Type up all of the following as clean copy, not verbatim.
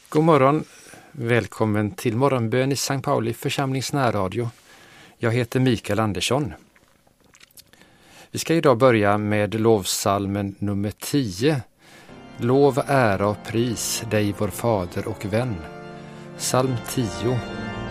God morgon, välkommen till morgonbön i Sankt Pauli församlings närradio. Jag heter Mikael Andersson. Vi ska idag börja med lovsalmen nummer 10. Lov, ära och pris dig vår fader och vän. Psalm 10.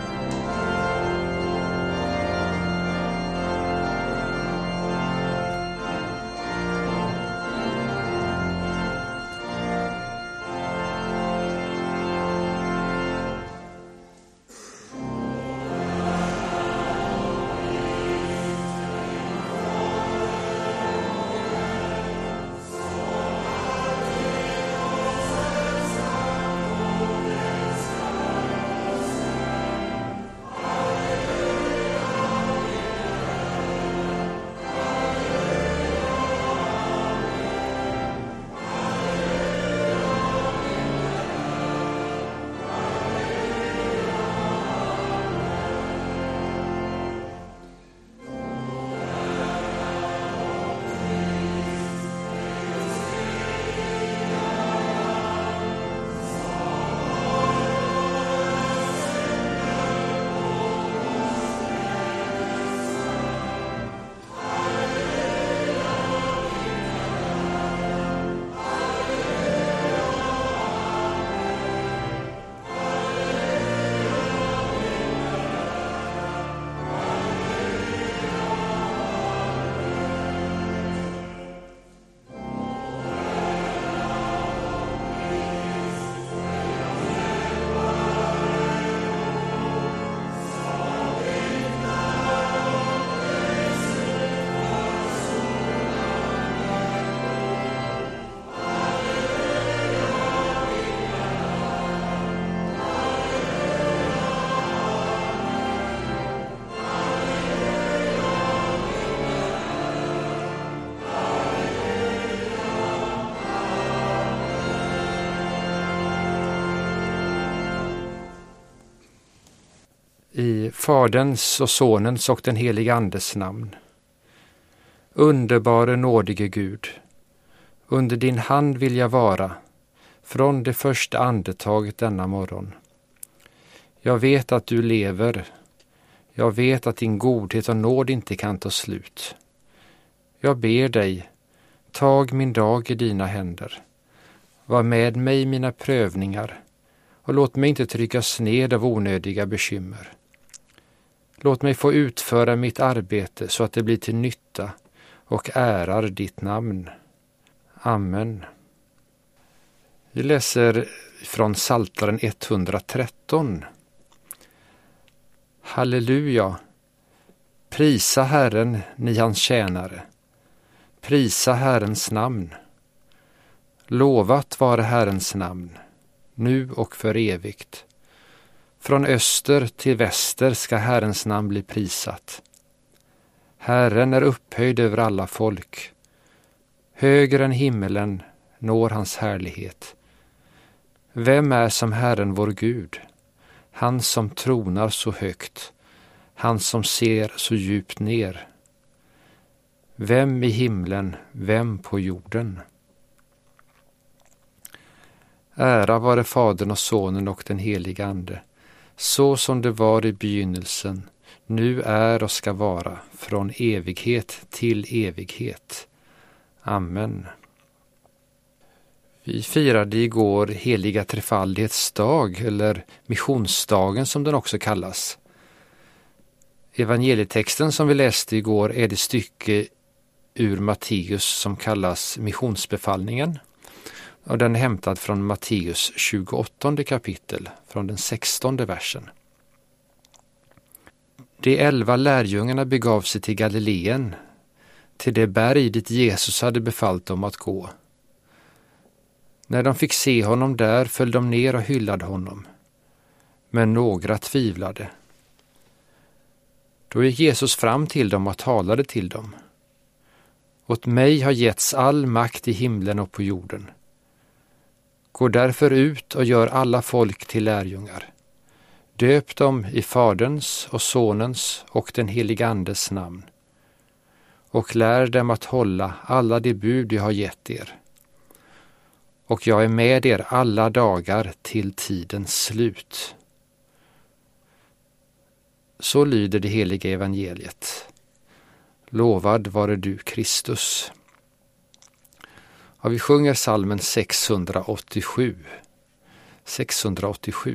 I Faderns och Sonens och den helige Andes namn. Underbare nådige Gud, under din hand vill jag vara, från det första andetaget denna morgon. Jag vet att du lever, jag vet att din godhet och nåd inte kan ta slut. Jag ber dig, tag min dag i dina händer. Var med mig i mina prövningar och låt mig inte tryckas ned av onödiga bekymmer. Låt mig få utföra mitt arbete så att det blir till nytta och ärar ditt namn. Amen. Vi läser från Psaltaren 113. Halleluja! Prisa Herren, ni hans tjänare. Prisa Herrens namn. Lovat vare Herrens namn, nu och för evigt. Från öster till väster ska Herrens namn bli prisat. Herren är upphöjd över alla folk. Högre än himmelen når hans härlighet. Vem är som Herren vår Gud? Han som tronar så högt, han som ser så djupt ner. Vem i himlen, vem på jorden? Ära vare Fadern och Sonen och den helige Ande, så som det var i begynnelsen, nu är och ska vara, från evighet till evighet. Amen. Vi firade igår heliga trefaldighets dag, eller missionsdagen som den också kallas. Evangelietexten som vi läste igår är det stycke ur Matteus som kallas missionsbefallningen. Och den är hämtad från Matteus 28 kapitel, från den 16:e versen. De 11 lärjungarna begav sig till Galileen, till det berg dit Jesus hade befallt dem att gå. När de fick se honom där föll de ner och hyllade honom, men några tvivlade. Då gick Jesus fram till dem och talade till dem. Åt mig har getts all makt i himlen och på jorden. Gå därför ut och gör alla folk till lärjungar. Döp dem i Faderns och Sonens och den helige Andes namn. Och lär dem att hålla alla de bud jag har gett er. och jag är med er alla dagar till tidens slut. Så lyder det heliga evangeliet. Lovad vare du, Kristus. Ja, vi sjunger psalmen 687. 687.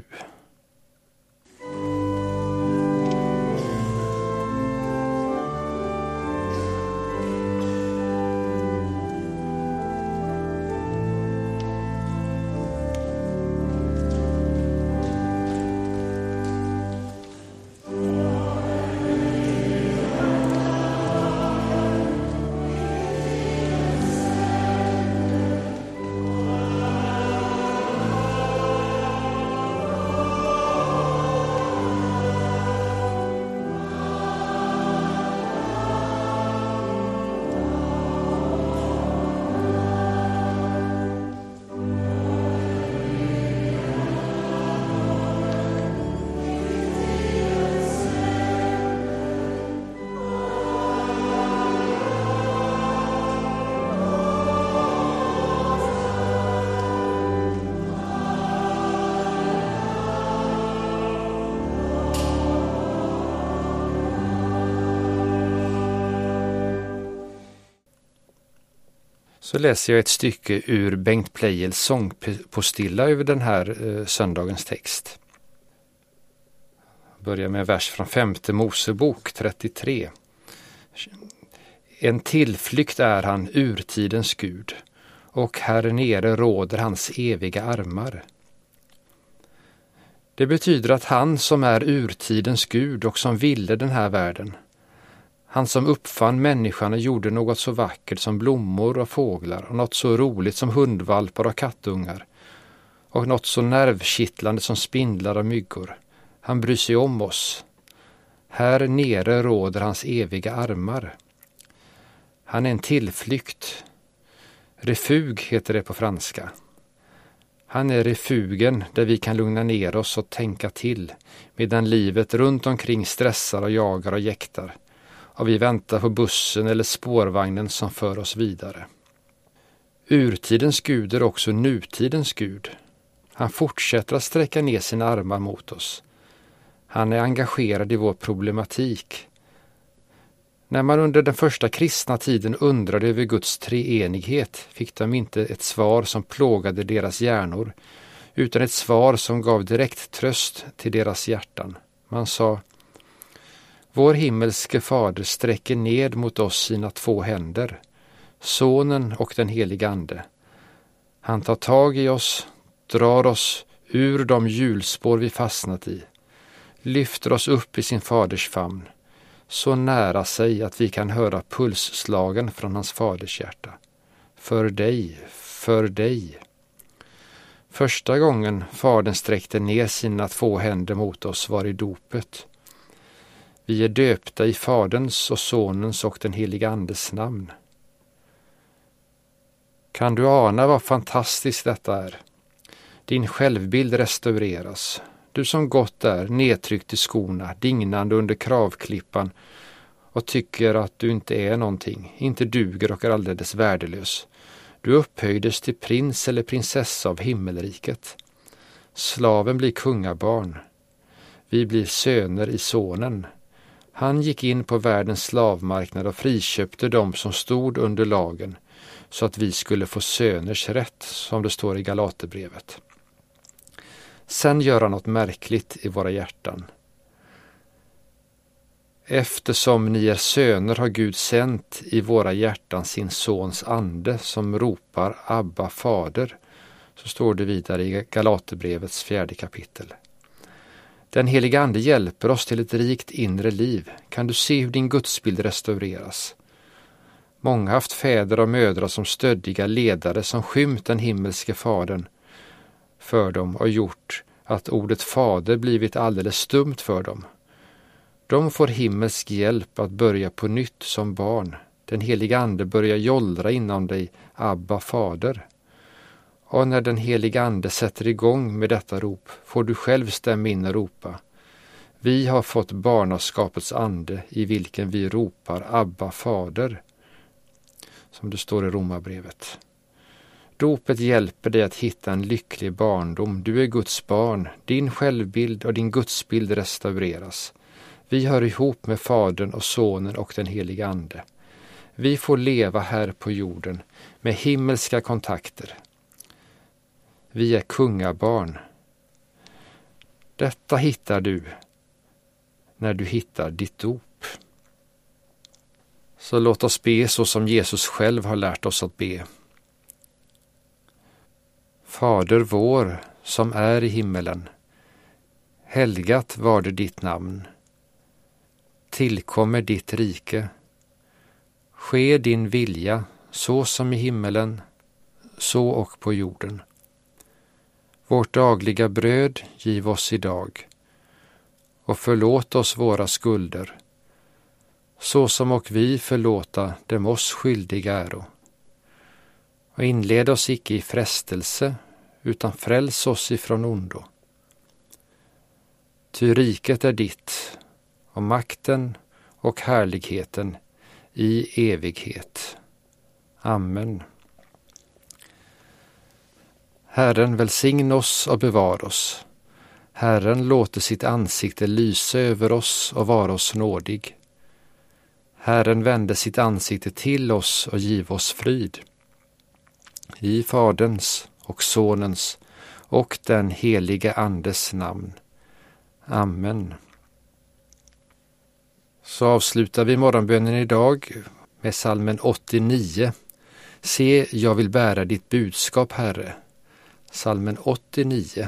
Så läser jag ett stycke ur Bengt Pleijels sångpostilla över den här söndagens text. Jag börjar med en vers från 5:e Mosebok 33. En tillflykt är han, urtidens Gud, och här nere råder hans eviga armar. Det betyder att han som är urtidens Gud och som ville den här världen, han som uppfann människan och gjorde något så vackert som blommor och fåglar och något så roligt som hundvalpar och kattungar och något så nervkittlande som spindlar och myggor. Han bryr sig om oss. Här nere råder hans eviga armar. Han är en tillflykt. Refug heter det på franska. Han är refugen där vi kan lugna ner oss och tänka till medan livet runt omkring stressar och jagar och jäktar. Och vi väntar på bussen eller spårvagnen som för oss vidare. Urtidens Gud är också nutidens Gud. Han fortsätter att sträcka ner sina armar mot oss. Han är engagerad i vår problematik. När man under den första kristna tiden undrade över Guds treenighet fick de inte ett svar som plågade deras hjärnor, utan ett svar som gav direkt tröst till deras hjärtan. Man sa: vår himmelske fader sträcker ned mot oss sina 2 händer, Sonen och den heliga Ande. Han tar tag i oss, drar oss ur de hjulspår vi fastnat i, lyfter oss upp i sin faders famn, så nära sig att vi kan höra pulsslagen från hans faders hjärta. För dig, för dig. Första gången fadern sträckte ner sina 2 händer mot oss var i dopet. Vi är döpta i Faderns och Sonens och den heliga Andes namn. Kan du ana vad fantastiskt detta är? Din självbild restaureras. Du som gått där, nedtryckt i skorna, dignande under kravklippan och tycker att du inte är någonting, inte duger och är alldeles värdelös. Du upphöjdes till prins eller prinsessa av himmelriket. Slaven blir kungabarn. Vi blir söner i sonen. Han gick in på världens slavmarknad och friköpte dem som stod under lagen så att vi skulle få söners rätt, som det står i Galaterbrevet. Sen gör han något märkligt i våra hjärtan. Eftersom ni är söner har Gud sänt i våra hjärtan sin sons ande som ropar Abba fader, så står det vidare i Galaterbrevets 4:e kapitel. Den heliga Ande hjälper oss till ett rikt inre liv. Kan du se hur din gudsbild restaureras? Många har haft fäder och mödrar som stöddiga ledare som skymt den himmelske fadern för dem och gjort att ordet fader blivit alldeles stumt för dem. De får himmelsk hjälp att börja på nytt som barn. Den heliga Ande börjar jollra inom dig, Abba fader. Och när den heliga Ande sätter igång med detta rop får du själv stämma in och ropa: vi har fått barnaskapets ande i vilken vi ropar Abba fader, som det står i Romarbrevet. Ropet hjälper dig att hitta en lycklig barndom. Du är Guds barn. Din självbild och din gudsbild restaureras. Vi hör ihop med Fadern och Sonen och den heliga Ande. Vi får leva här på jorden med himmelska kontakter. Vi är kungabarn. Detta hittar du när du hittar ditt dop. Så låt oss be så som Jesus själv har lärt oss att be. Fader vår som är i himmelen. Helgat var det ditt namn. Tillkommer ditt rike. Ske din vilja så som i himmelen, så och på jorden. Vårt dagliga bröd giv oss idag. Och förlåt oss våra skulder. Så som och vi förlåta dem oss skyldiga äro. Och inled oss icke i frestelse, utan fräls oss ifrån ondo. Ty riket är ditt, och makten och härligheten i evighet. Amen. Herren välsigna oss och bevar oss. Herren låter sitt ansikte lysa över oss och vara oss nådig. Herren vände sitt ansikte till oss och giv oss frid. I Faderns och Sonens och den helige Andes namn. Amen. Så avslutar vi morgonbönen idag med psalmen 89. Se, jag vill bära ditt budskap, Herre. Psalmen 89.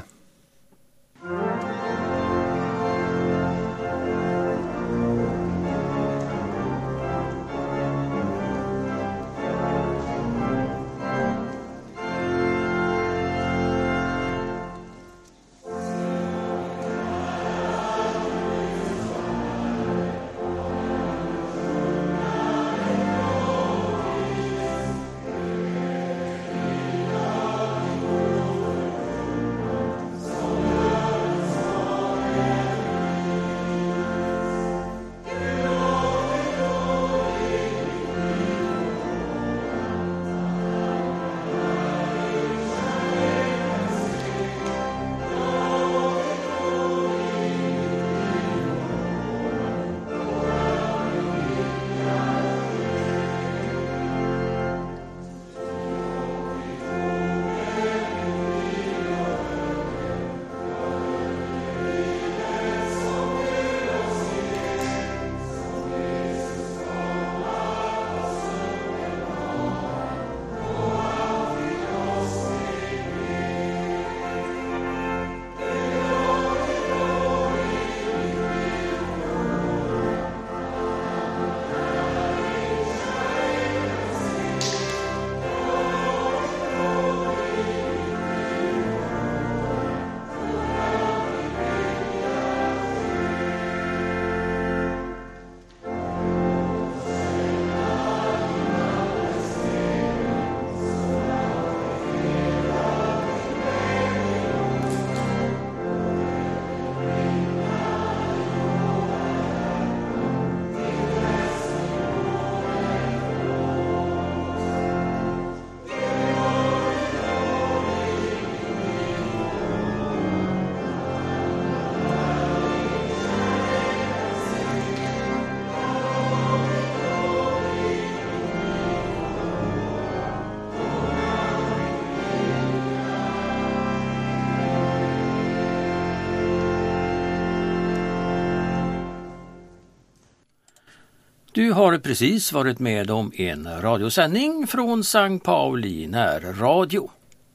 Du har precis varit med om en radiosändning från Sankt Pauli närradio.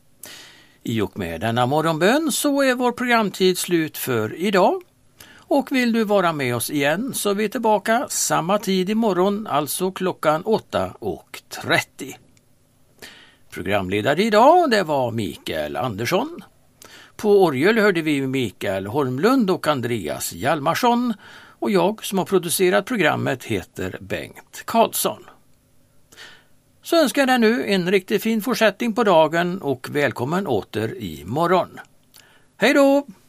I och med denna morgonbön så är vår programtid slut för idag. Och vill du vara med oss igen så är vi tillbaka samma tid imorgon, alltså klockan 8:30. Programledare idag det var Mikael Andersson. På orgel hörde vi Mikael Holmlund och Andreas Hjalmarsson. Och jag som har producerat programmet heter Bengt Karlsson. Så önskar jag dig nu en riktigt fin fortsättning på dagen och välkommen åter imorgon. Hej då!